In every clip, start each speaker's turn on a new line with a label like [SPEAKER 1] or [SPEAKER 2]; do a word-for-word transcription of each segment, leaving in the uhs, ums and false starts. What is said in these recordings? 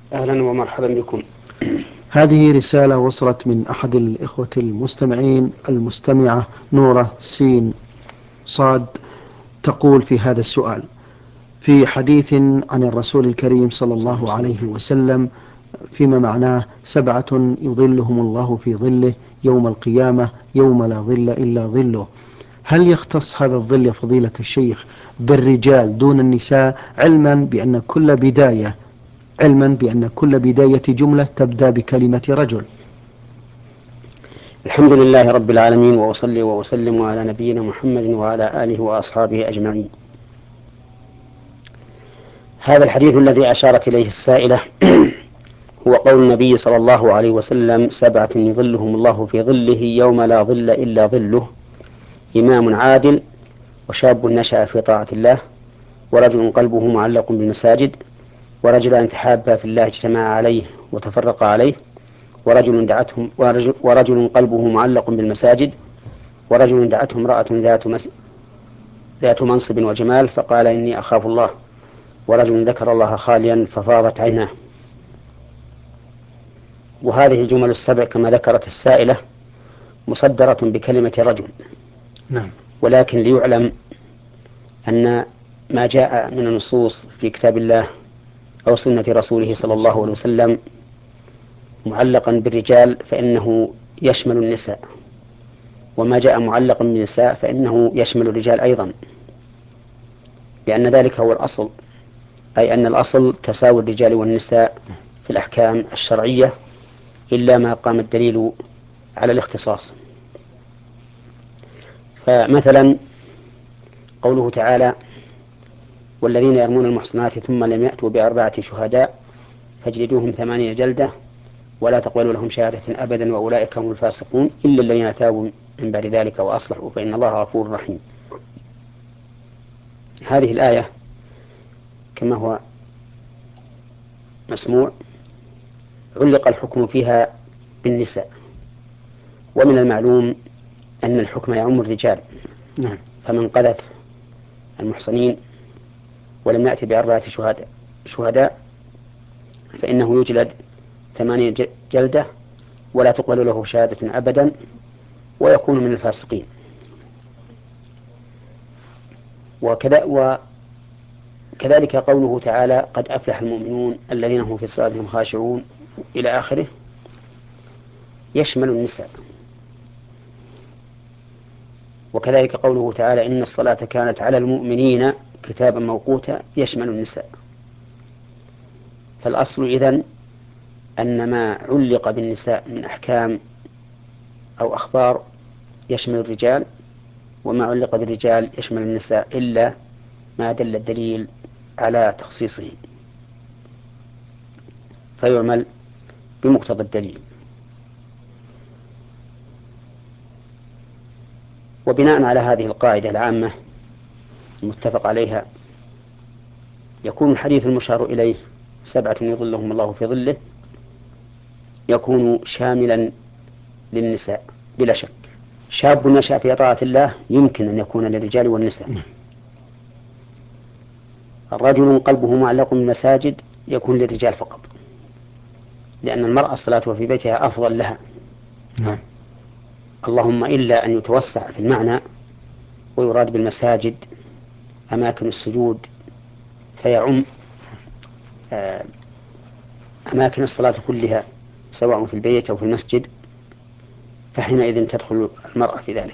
[SPEAKER 1] أهلا ومرحبا بكم.
[SPEAKER 2] هذه رسالة وصلت من أحد الإخوة المستمعين، المستمعة نورة سين صاد، تقول في هذا السؤال: في حديث عن الرسول الكريم صلى الله عليه وسلم فيما معناه سبعة يظلهم الله في ظله يوم القيامة يوم لا ظل إلا ظله، هل يختص هذا الظل فضيلة الشيخ بالرجال دون النساء، علما بأن كل بداية علما بأن كل بداية جملة تبدأ بكلمة رجل؟
[SPEAKER 1] الحمد لله رب العالمين، وأصلي وأسلم على نبينا محمد وعلى آله وأصحابه أجمعين. هذا الحديث الذي أشارت إليه السائلة هو قول النبي صلى الله عليه وسلم: سبعة يظلهم الله في ظله يوم لا ظل إلا ظله: إمام عادل، وشاب نشأ في طاعة الله، ورجل قلبه معلق بالمساجد، ورجلان تحابا في الله اجتمعا عليه وتفرقا عليه، ورجل دعتهم ورجل, ورجل قلبه معلق بالمساجد، ورجل دعته امرأة ذات, مس ذات منصب وجمال فقال إني أخاف الله، ورجل ذكر الله خاليا ففاضت عيناه. وهذه الجمل السبع كما ذكرت السائلة مصدرة بكلمة رجل.
[SPEAKER 2] نعم.
[SPEAKER 1] ولكن ليعلم أن ما جاء من النصوص في كتاب الله أو سنة رسوله صلى الله عليه وسلم معلقا بالرجال فإنه يشمل النساء، وما جاء معلقا بالنساء فإنه يشمل الرجال أيضا، لأن ذلك هو الأصل، أي أن الأصل تساوي الرجال والنساء في الأحكام الشرعية، إلا ما قام الدليل على الاختصاص. فمثلا قوله تعالى: والذين يرمون المحصنات ثم لم يأتوا بأربعة شهداء فاجلدوهم ثمانين جلدة ولا تقبلوا لهم شهادة أبدا وأولئك هم الفاسقون إلا الذين تابوا من بعد ذلك وأصلحوا فإن الله غفور رحيم. هذه الآية كما هو مسموع علق الحكم فيها بالنساء، ومن المعلوم أن الحكم يعم الرجال.
[SPEAKER 2] نعم.
[SPEAKER 1] فمن قذف المحصنين ولم يأتي بأربعة شهداء, شهداء فإنه يجلد ثمانية جلدة ولا تقبل له شهادة أبدا ويكون من الفاسقين. وكذا وكذلك قوله تعالى: قد أفلح المؤمنون الذين هم في صلاتهم خاشعون إلى آخره، يشمل النساء. وكذلك قوله تعالى: إن الصلاة كانت على المؤمنين كتابا موقوتا، يشمل النساء. فالأصل إذن أن ما علق بالنساء من أحكام أو أخبار يشمل الرجال، وما علق بالرجال يشمل النساء، إلا ما دل الدليل على تخصيصه فيعمل بمقتضى الدليل. وبناء على هذه القاعدة العامة المتفق عليها يكون الحديث المشار إليه: سبعة يظلهم الله في ظله، يكون شاملا للنساء بلا شك. شاب نشأ في طاعة الله يمكن أن يكون للرجال والنساء. الرجل قلبه معلق بالمساجد يكون للرجال فقط، لأن المرأة صلاتها في بيتها أفضل لها.
[SPEAKER 2] نعم.
[SPEAKER 1] اللهم إلا أن يتوسع في المعنى ويراد بالمساجد أماكن السجود فيعم أماكن الصلاة كلها سواء في البيت أو في المسجد، فحينئذ تدخل المرأة في ذلك.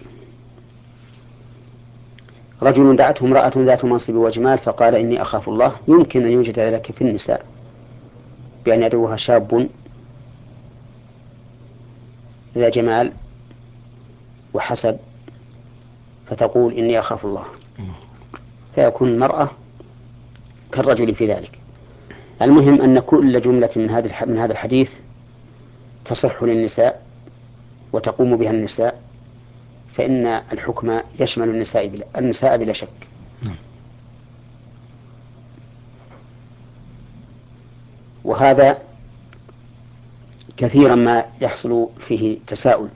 [SPEAKER 1] رجل دعته امرأة ذات منصب وجمال فقال إني أخاف الله، يمكن أن يوجد ذلك في النساء بأن يدعوها شاب ذا جمال وحسب فتقول إني أخاف الله، فيكون المرأة كالرجل في ذلك. المهم أن كل جملة من هذا من هذا الحديث تصح للنساء وتقوم بها النساء، فإن الحكم يشمل النساء بلا, النساء بلا شك. وهذا كثيرا ما يحصل فيه تساؤل،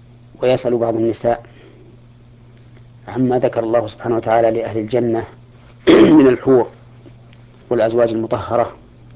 [SPEAKER 1] ويسأل بعض النساء عما ذكر الله سبحانه وتعالى لأهل الجنة من الحور والأزواج المطهرة،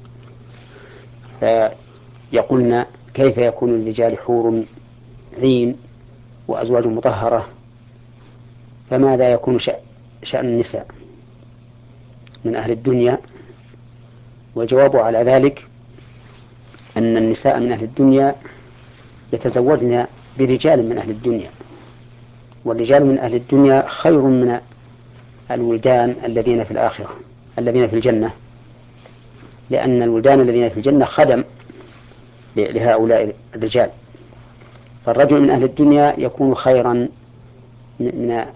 [SPEAKER 1] فيقولن كيف يكون للرجال حور عين وأزواج مطهرة، فماذا يكون شأن النساء من أهل الدنيا؟ والجواب على ذلك أن النساء من أهل الدنيا يتزوجن برجال من أهل الدنيا، والرجال من أهل الدنيا خير من الولدان الذين في الآخرة الذين في الجنة، لأن الولدان الذين في الجنة خدم لهؤلاء الرجال، فالرجل من أهل الدنيا يكون خيرا من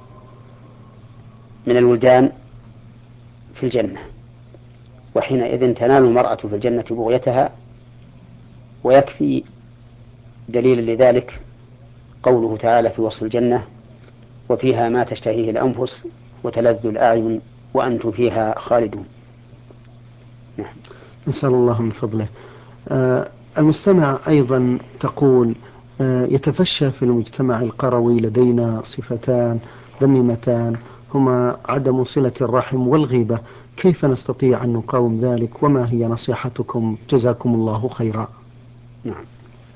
[SPEAKER 1] من الولدان في الجنة، وحينئذ تنال المرأة في الجنة بغيتها. ويكفي دليل لذلك قوله تعالى في وصف الجنة: وفيها ما تشتهيه الأنفس وتلذ الأعين وأنتم فيها خالدون. نعم.
[SPEAKER 2] نسأل الله من فضله. آه المستمع أيضا تقول: آه يتفشى في المجتمع القروي لدينا صفتان ذميمتان، هما عدم صلة الرحم والغيبة، كيف نستطيع أن نقاوم ذلك، وما هي نصيحتكم جزاكم الله خيرا؟
[SPEAKER 1] نعم.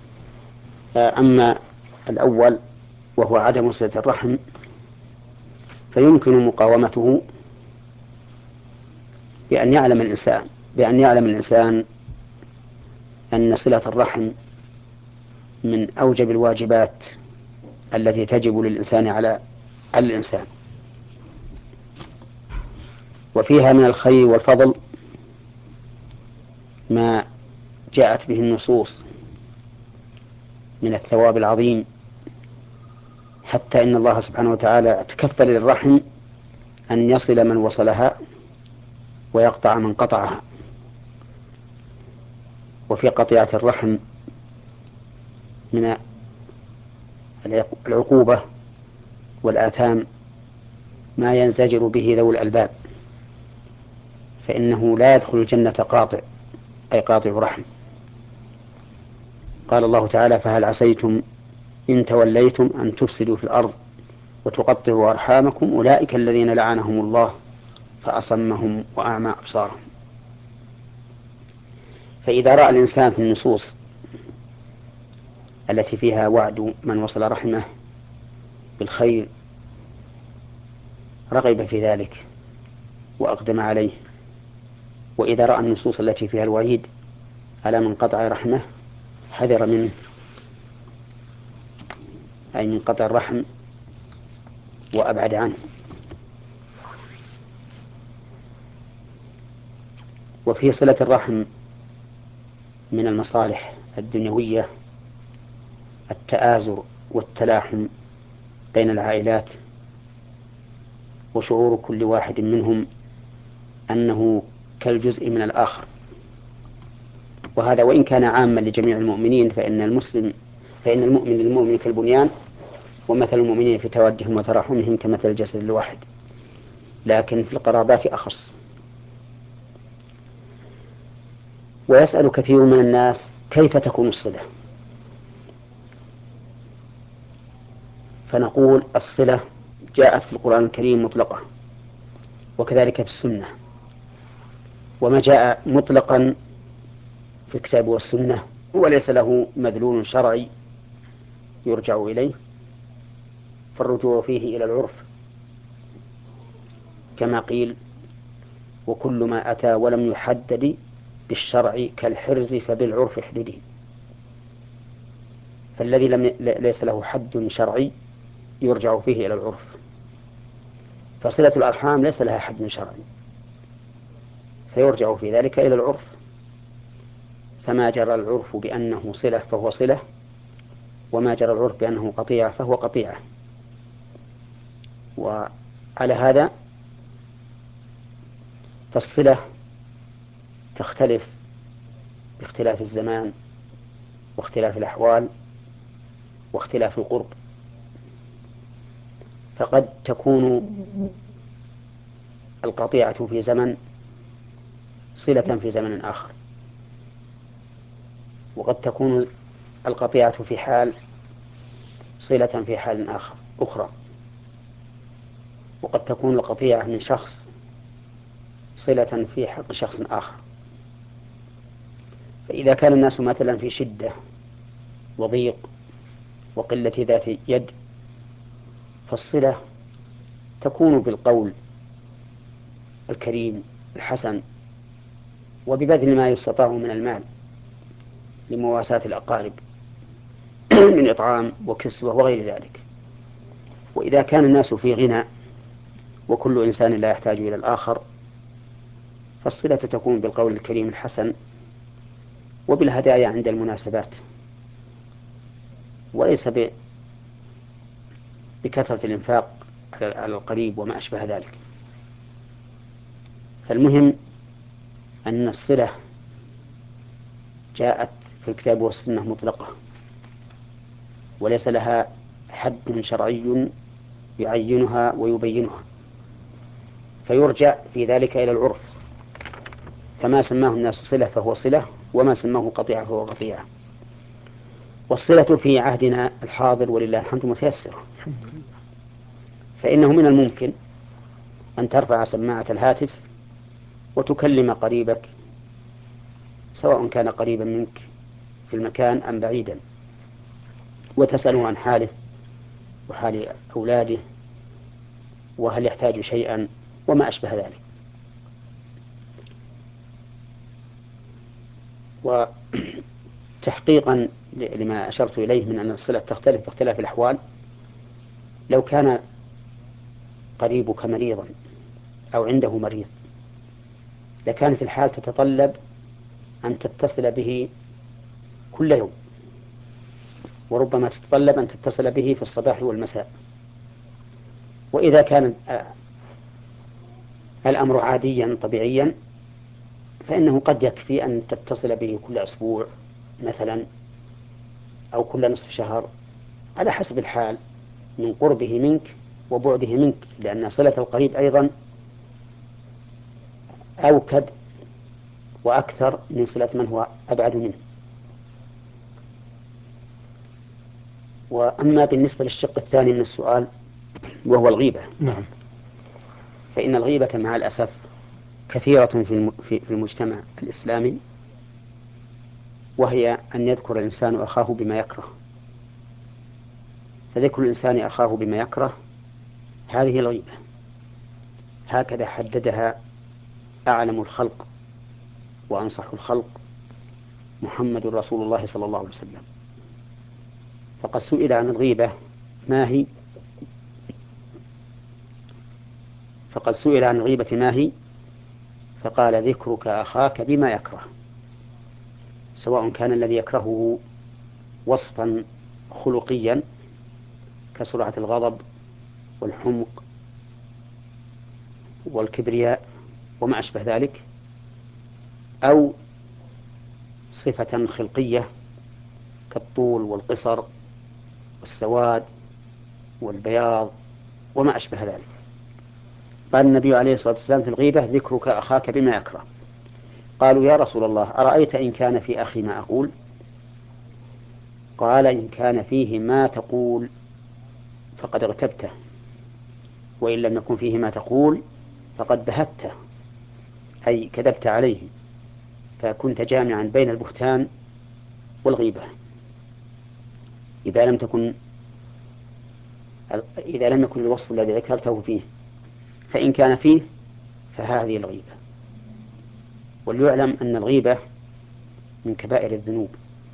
[SPEAKER 1] أما الأول وهو عدم صلة الرحم فيمكن مقاومته بأن يعلم الإنسان بأن يعلم الإنسان أن صلة الرحم من أوجب الواجبات التي تجب للإنسان على الإنسان، وفيها من الخير والفضل ما جاءت به النصوص من الثواب العظيم، حتى إن الله سبحانه وتعالى تكفل للرحم أن يصل من وصلها ويقطع من قطعها. وفي قطيعة الرحم من العقوبة والآثام ما ينزجر به ذوي الألباب، فإنه لا يدخل الجنة قاطع، أي قاطع رحم. قال الله تعالى: فهل عسيتم إن توليتم أن تفسدوا في الأرض وتقطعوا أرحامكم أولئك الذين لعنهم الله فأصمهم وأعمى أبصارهم. فإذا رأى الإنسان في النصوص التي فيها وعد من وصل رحمه بالخير رغب في ذلك وأقدم عليه، وإذا رأى النصوص التي فيها الوعيد على من قطع رحمه حذر منه، أي من قطع الرحم، وأبعد عنه. وفي صلة الرحم من المصالح الدنيوية التآزر والتلاحم بين العائلات، وشعور كل واحد منهم أنه كالجزء من الآخر، وهذا وإن كان عاما لجميع المؤمنين، فإن المسلم فإن المؤمن للمؤمن كالبنيان، ومثل المؤمنين في تودهم وتراحمهم كمثل الجسد الواحد، لكن في القرابات أخص. ويسأل كثير من الناس: كيف تكون الصلة؟ فنقول: الصلة جاءت في القرآن الكريم مطلقة، وكذلك في السنة، وما جاء مطلقا في الكتاب والسنة وليس له مدلول شرعي يرجع إليه فالرجوع فيه إلى العرف، كما قيل: وكل ما أتى ولم يحدد بالشرع كالحرز فبالعرف احددي. فالذي لم ليس له حد شرعي يرجع فيه إلى العرف، فصلة الأرحام ليس لها حد شرعي فيرجع في ذلك إلى العرف، فما جرى العرف بأنه صلة فهو صلة، وما جرى العرف بأنه قطيعة فهو قطيعة. وعلى هذا فالصلة تختلف باختلاف الزمان واختلاف الأحوال واختلاف القرب، فقد تكون القطيعة في زمن صلة في زمن آخر، وقد تكون القطيعة في حال صلة في حال آخر أخرى، وقد تكون القطيعة من شخص صلة في حق شخص آخر. فإذا كان الناس مثلا في شدة وضيق وقلة ذات يد، فالصلة تكون بالقول الكريم الحسن، وببذل ما يستطاع من المال لمواساة الأقارب من إطعام وكسوة وغير ذلك. وإذا كان الناس في غنى وكل إنسان لا يحتاج إلى الآخر، فالصلة تكون بالقول الكريم الحسن وبالهدايا عند المناسبات، وليس بكثرة الإنفاق على القريب وما أشبه ذلك. فالمهم أن الصلة جاءت في الكتاب والسنة مطلقة، وليس لها حد شرعي يعينها ويبينها، فيرجع في ذلك إلى العرف، فما سماه الناس صلة فهو صلة، وما سماه قطيعة فهو قطيعة. والصلة في عهدنا الحاضر ولله الحمد متيسرة، فإنه من الممكن أن ترفع سماعة الهاتف وتكلم قريبك، سواء كان قريبا منك في المكان أم بعيدا، وتسأله عن حاله وحال أولاده وهل يحتاج شيئا وما أشبه ذلك. وتحقيقا لما أشرت إليه من أن الصلة تختلف باختلاف الأحوال، لو كان قريبك مريضا أو عنده مريض لكانت الحال تتطلب أن تتصل به كل يوم، وربما تتطلب أن تتصل به في الصباح والمساء. وإذا كان الأمر عاديا طبيعيا فإنه قد يكفي أن تتصل به كل أسبوع مثلا أو كل نصف شهر، على حسب الحال من قربه منك وبعده منك، لأن صلة القريب أيضا أوكد وأكثر من صلة من هو أبعد منه. وأما بالنسبة للشق الثاني من السؤال وهو الغيبة،
[SPEAKER 2] نعم.
[SPEAKER 1] فإن الغيبة مع الأسف كثيرة في المجتمع الإسلامي، وهي أن يذكر الإنسان أخاه بما يكره. فذكر الإنسان أخاه بما يكره هذه الغيبة، هكذا حددها أعلم الخلق وأنصح الخلق محمد رسول الله صلى الله عليه وسلم. فقد سئل عن الغيبة ما هي فقد سئل عن الغيبة ما هي فقال: ذكرك أخاك بما يكره، سواء كان الذي يكرهه وصفا خلقيا كسرعة الغضب والحمق والكبرياء وما أشبه ذلك، أو صفة خلقية كالطول والقصر والسواد والبياض وما أشبه ذلك. قال النبي عليه الصلاة والسلام في الغيبة: ذكرك أخاك بما يكره. قالوا: يا رسول الله، أرأيت إن كان في أخي ما أقول؟ قال: إن كان فيه ما تقول فقد اغتبته، وإن لم يكن فيه ما تقول فقد بهته، أي كذبت عليه، فكنت جامعا بين البهتان والغيبة إذا لم تكن إذا لم يكن الوصف الذي ذكرته فيه. فإن كان فيه فهذه الغيبة. وليعلم أن الغيبة من كبائر الذنوب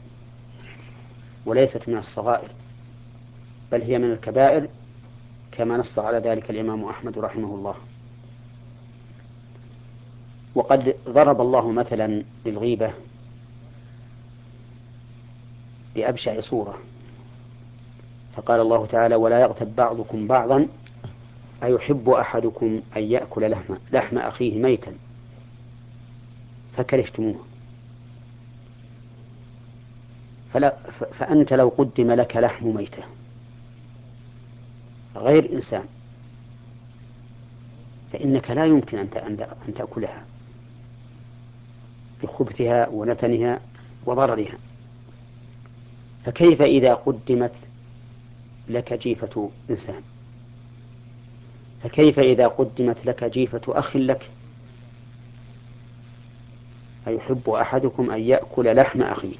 [SPEAKER 1] وليست من الصغائر، بل هي من الكبائر كما نص على ذلك الإمام أحمد رحمه الله. وقد ضرب الله مثلا للغيبة بأبشع صورة، فقال الله تعالى: ولا يغتب بعضكم بعضا أيحب أحدكم أن يأكل لحم, لحم أخيه ميتا فكرهتموه. فلا فأنت لو قدم لك لحم ميتة غير إنسان فإنك لا يمكن أن تأكلها بخبثها ونتنها وضررها، فكيف إذا قدمت لك جيفة إنسان؟ فكيف إذا قدمت لك جيفة أخ لك أيحب أحدكم أن يأكل لحم أخيه.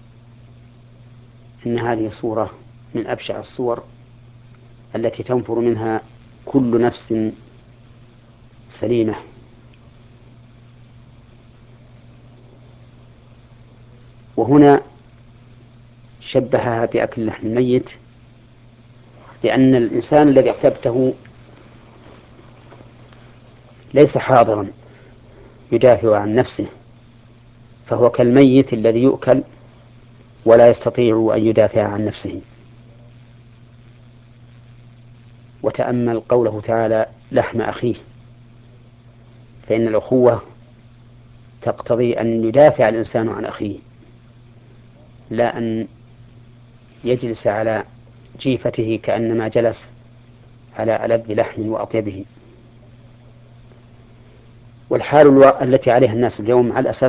[SPEAKER 1] إن هذه صورة من أبشع الصور التي تنفر منها كل نفس سليمة. وهنا شبهها بأكل لحم الميت، لأن الإنسان الذي اغتبته ليس حاضرا يدافع عن نفسه، فهو كالميت الذي يؤكل ولا يستطيع أن يدافع عن نفسه. وتأمل قوله تعالى لحم أخيه، فإن الأخوة تقتضي أن يدافع الإنسان عن أخيه، لا أن يجلس على جيفته كأنما جلس على ألذ لحم وأطيبه. والحال التي عليها الناس اليوم مع الأسف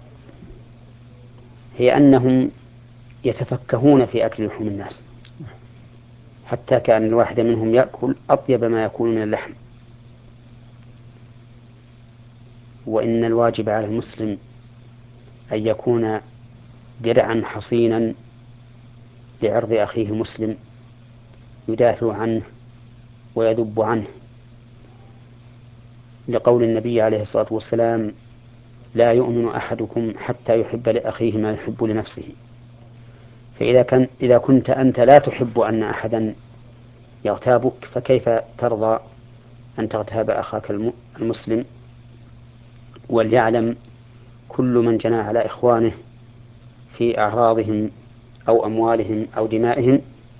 [SPEAKER 1] هي أنهم يتفكهون في أكل لحوم الناس، حتى كأن الواحد منهم يأكل أطيب ما يكون من اللحم. وإن الواجب على المسلم أن يكون درعا حصينا لعرض أخيه المسلم، يدافع عنه ويذب عنه، لقول النبي عليه الصلاة والسلام لا يؤمن أحدكم حتى يحب لأخيه ما يحب لنفسه. فإذا كان إذا كنت أنت لا تحب أن أحدا يغتابك، فكيف ترضى أن تغتاب أخاك المسلم؟ وليعلم كل من جنى على إخوانه في أعراضهم أو أموالهم أو دمائهم،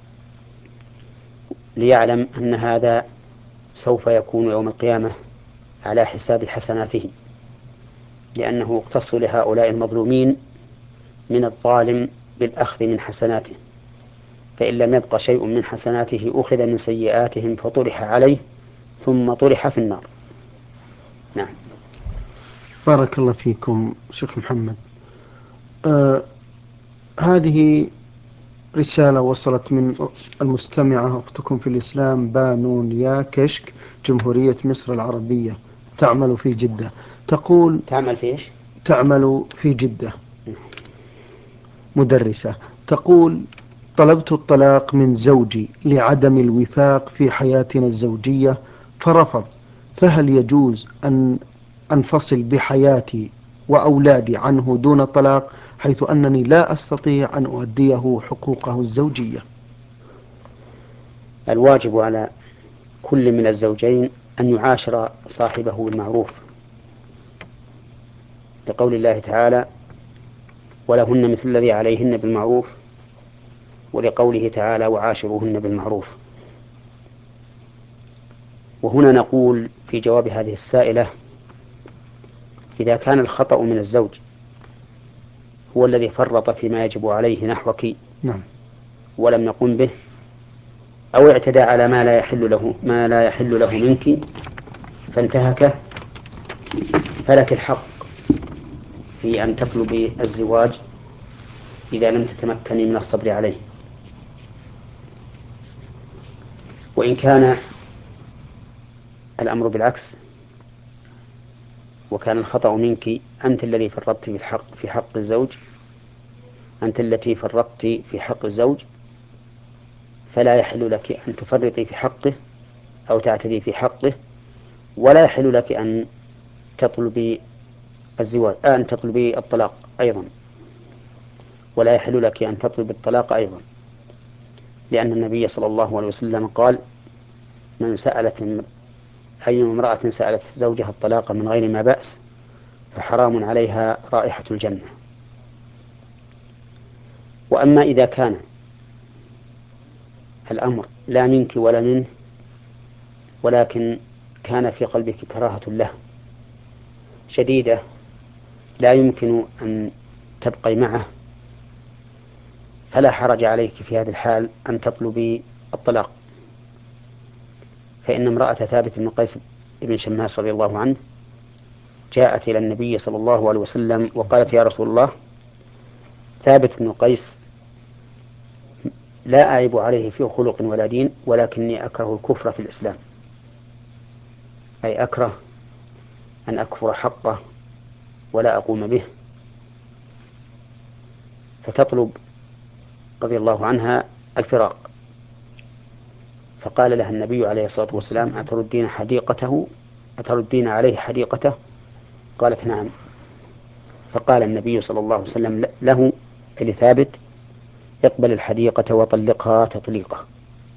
[SPEAKER 1] ليعلم أن هذا سوف يكون يوم القيامة على حساب حسناته، لأنه يقتص لهؤلاء المظلومين من الظالم بالأخذ من حسناته، فإن لم يبق شيء من حسناته أخذ من سيئاتهم فطرح عليه ثم طرح في النار. نعم.
[SPEAKER 2] بارك الله فيكم شيخ محمد. آه هذه رسالة وصلت من المستمعة أختكم في الإسلام بانون يا كشك، جمهورية مصر العربية، تعمل في جدة. تقول
[SPEAKER 1] تعمل في إيش؟
[SPEAKER 2] تعمل في جدة، مدرسة. تقول طلبت الطلاق من زوجي لعدم الوفاق في حياتنا الزوجية فرفض، فهل يجوز أن أنفصل بحياتي وأولادي عنه دون طلاق، حيث أنني لا أستطيع أن أؤديه حقوقه الزوجية؟
[SPEAKER 1] الواجب على كل من الزوجين أن يعاشر صاحبه بالمعروف، لقول الله تعالى ولهن مثل الذي عليهن بالمعروف، ولقوله تعالى وعاشروهن بالمعروف. وهنا نقول في جواب هذه السائلة: إذا كان الخطأ من الزوج هو الذي فرط فيما يجب عليه نحوك
[SPEAKER 2] نعم.
[SPEAKER 1] ولم يقم به، أو اعتدى على ما لا يحل له ما لا يحل له منك فانتهكه، فلك الحق في أن تطلبي الزواج إذا لم تتمكني من الصبر عليه. وإن كان الأمر بالعكس وكان الخطأ منك، أنت الذي فرطت في حق في حق الزوج أنت التي فرطت في حق الزوج، فلا يحل لك أن تفرطي في حقه أو تعتدي في حقه، ولا يحل لك أن تطلبي الزواج أن تطلبي الطلاق أيضا، ولا يحل لك أن تطلب الطلاق أيضا، لأن النبي صلى الله عليه وسلم قال من سألت أي امرأة سألت زوجها الطلاق من غير ما بأس فحرام عليها رائحة الجنة. وأما إذا كان الأمر لا منك ولا منه، ولكن كان في قلبك كراهة له شديدة لا يمكن أن تبقي معه، فلا حرج عليك في هذا الحال أن تطلبي الطلاق. فإن امرأة ثابت بن قيس بن شماس رضي الله عنه جاءت إلى النبي صلى الله عليه وسلم وقالت يا رسول الله، ثابت بن قيس لا أعيب عليه في خلق ولا دين، ولكني أكره الكفر في الإسلام، أي أكره أن أكفر حقه ولا أقوم به، فتطلب رضي الله عنها الفراق، فقال لها النبي عليه الصلاة والسلام: أتردين حديقته أتردين عليه حديقته؟ قالت: نعم. فقال النبي صلى الله عليه وسلم له لثابت: اقبل الحديقة وطلقها تطليقة.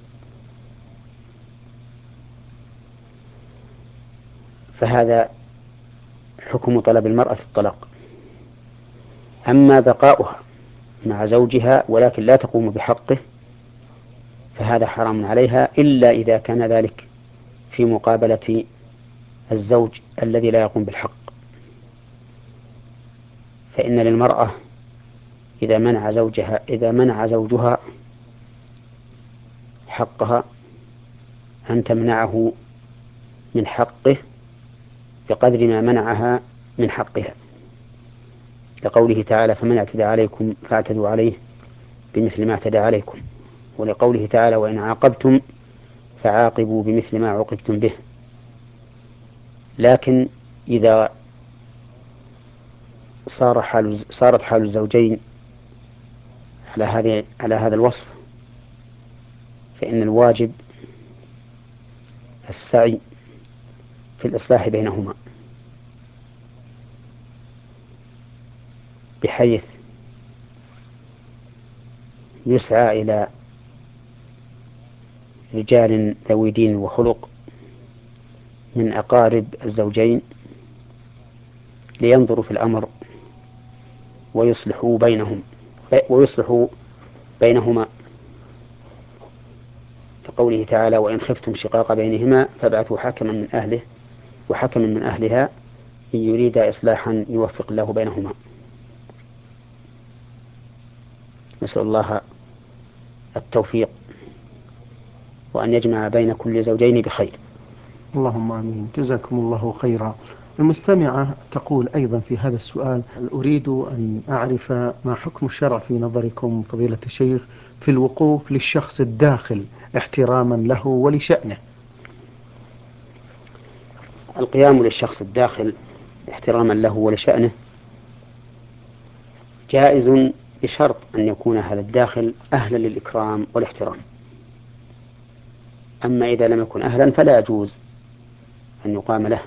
[SPEAKER 1] فهذا حكم طلب المرأة الطلاق. أما بقاؤها مع زوجها ولكن لا تقوم بحقه فهذا حرام عليها، إلا إذا كان ذلك في مقابلة الزوج الذي لا يقوم بالحق. فإن للمرأة إذا منع زوجها إذا منع زوجها حقها أن تمنعه من حقه بقدر ما منعها من حقها، لقوله تعالى: فمن اعتدى عليكم فاعتدوا عليه بمثل ما اعتدى عليكم، ولقوله تعالى: وإن عاقبتم فعاقبوا بمثل ما عوقبتم به. لكن إذا صار حال صارت حال الزوجين على هذه على هذا الوصف فإن الواجب السعي في الإصلاح بينهما، بحيث يسعى إلى رجال ذوي دين وخلق من أقارب الزوجين لينظروا في الأمر ويصلحوا بينهم ويصلحوا بينهما، كقوله تعالى: وإن خفتم شقاق بينهما فابعثوا حكما من أهله وحكما من أهلها إن يريد إصلاحا يوفق الله بينهما. نسأل الله التوفيق وأن يجمع بين كل زوجين بخير.
[SPEAKER 2] اللهم آمين. جزاكم الله خيرا. المستمعة تقول أيضا في هذا السؤال: أريد أن أعرف ما حكم الشرع في نظركم فضيلة الشيخ في الوقوف للشخص الداخل احتراما له ولشأنه.
[SPEAKER 1] القيام للشخص الداخل احتراما له ولشأنه جائز بشرط أن يكون هذا الداخل أهلا للإكرام والاحترام. أما إذا لم يكن أهلا فلا يجوز أن يقام له.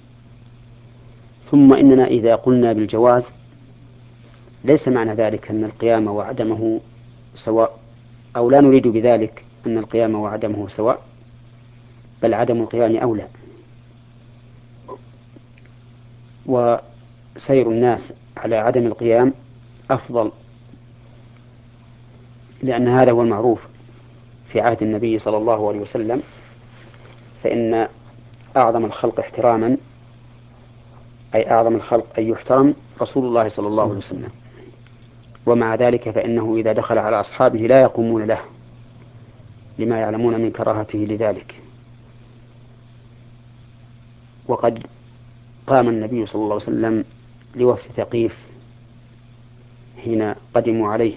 [SPEAKER 1] ثم إننا إذا قلنا بالجواز ليس معنى ذلك أن القيام وعدمه سواء، أو لا نريد بذلك أن القيام وعدمه سواء، بل عدم القيام أولى. وسير الناس على عدم القيام أفضل، لأن هذا هو المعروف في عهد النبي صلى الله عليه وسلم، فإن أعظم الخلق احتراما أي أعظم الخلق أن يحترم رسول الله صلى الله عليه وسلم. ومع ذلك فإنه إذا دخل على أصحابه لا يقومون له لما يعلمون من كراهته لذلك. وقد قام النبي صلى الله عليه وسلم لوفد ثقيف حين قدموا عليه،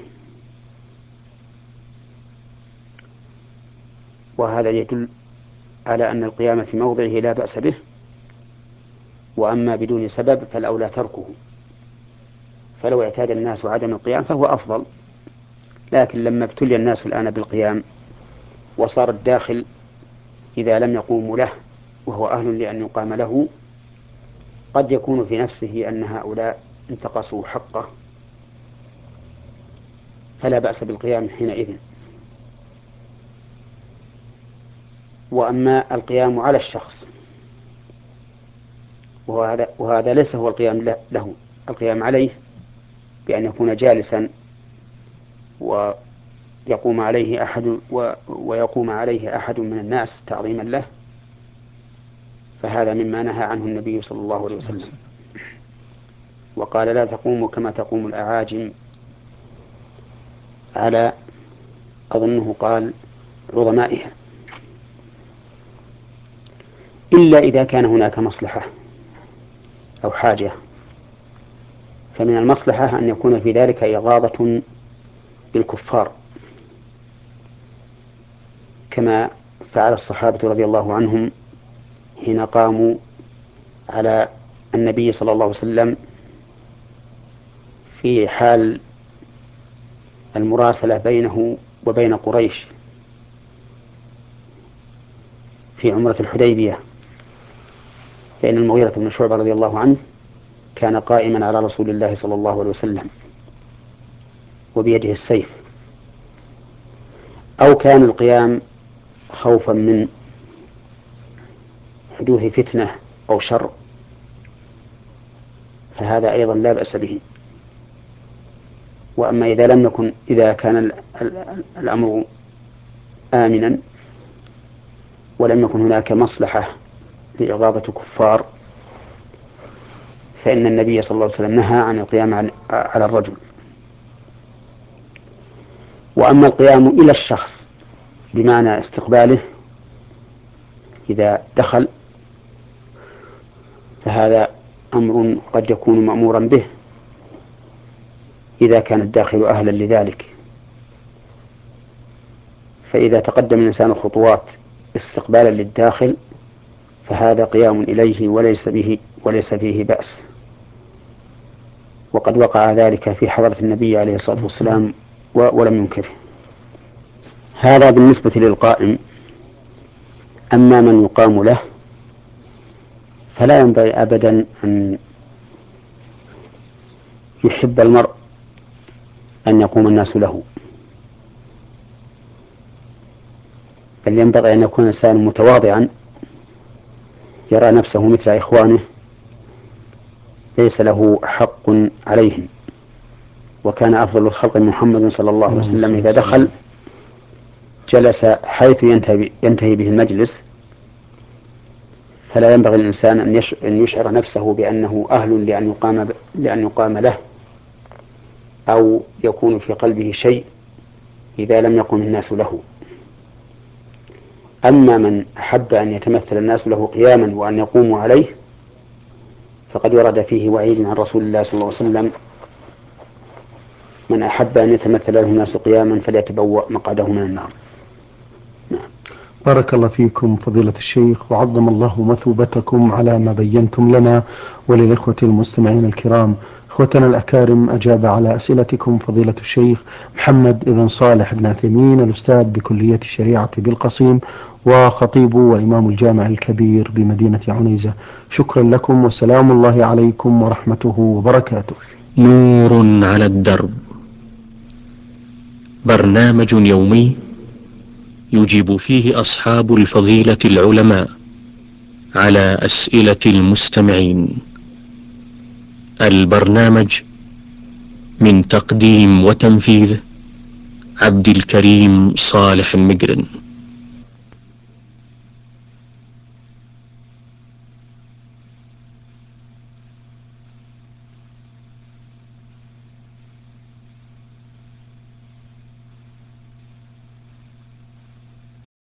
[SPEAKER 1] وهذا يدل على أن القيام في موضعه لا بأس به، وأما بدون سبب فالأولى تركه. فلو اعتاد الناس عدم القيام فهو أفضل، لكن لما ابتلي الناس الآن بالقيام وصار الداخل إذا لم يقوموا له وهو أهل لأن يقام له قد يكون في نفسه أن هؤلاء انتقصوا حقه، فلا بأس بالقيام حينئذ. وأما القيام على الشخص وهذا, وهذا ليس هو القيام له، القيام عليه بأن يكون جالسا ويقوم عليه أحد ويقوم عليه أحد من الناس تعظيما له، فهذا مما نهى عنه النبي صلى الله عليه وسلم، وقال: لا تقوموا كما تقوم الأعاجم على، أظنه قال، عظمائها، إلا إذا كان هناك مصلحة أو حاجة. فمن المصلحة أن يكون في ذلك إغاظة بالكفار كما فعل الصحابة رضي الله عنهم حين قاموا على النبي صلى الله عليه وسلم في حال المراسلة بينه وبين قريش في عمرة الحديبية، فإن المغيرة بن شعبة رضي الله عنه كان قائما على رسول الله صلى الله عليه وسلم وبيده السيف، أو كان القيام خوفا من حدوث فتنة أو شر، فهذا أيضا لا بأس به. وأما إذا لم يكن إذا كان الأمر آمنا ولم يكن هناك مصلحة لإغاظة كفار، فإن النبي صلى الله عليه وسلم نهى عن القيام على الرجل. وأما القيام إلى الشخص بمعنى استقباله إذا دخل، فهذا أمر قد يكون مأمورا به إذا كان الداخل أهلا لذلك. فإذا تقدم الإنسان خطوات استقبالا للداخل فهذا قيام إليه وليس به وليس فيه بأس، وقد وقع ذلك في حضرة النبي عليه الصلاة والسلام ولم ينكره. هذا بالنسبة للقائم. أما من يقام له فلا ينبغي أبدا أن يحب المرء أن يقوم الناس له، بل ينبغي أن يكون الإنسان متواضعا يرى نفسه مثل إخوانه ليس له حق عليهم. وكان أفضل الخلق محمد صلى الله عليه وسلم إذا دخل جلس حيث ينتهي, ينتهي به المجلس، فلا ينبغي للإنسان أن يشعر نفسه بأنه أهل لأن يقام, لأن يقام له، أو يكون في قلبه شيء إذا لم يقم الناس له. أما من أحب أن يتمثل الناس له قياما وأن يقوموا عليه فقد ورد فيه وعيد عن رسول الله صلى الله عليه وسلم: من أحب أن يتمثل له الناس قياما فليتبوأ مقعده من النار.
[SPEAKER 2] بارك الله فيكم فضيلة الشيخ، وعظم الله مثوبتكم على ما بينتم لنا وللإخوة المستمعين الكرام. إخوتنا الأكارم، أجاب على أسئلتكم فضيلة الشيخ محمد بن صالح بن عثيمين، الأستاذ بكلية الشريعة بالقصيم وخطيب وإمام الجامع الكبير بمدينة عنيزة. شكرا لكم وسلام الله عليكم ورحمته وبركاته.
[SPEAKER 3] نور على الدرب، برنامج يومي يجيب فيه أصحاب الفضيلة العلماء على أسئلة المستمعين. البرنامج من تقديم وتنفيذ عبد الكريم صالح المقرن.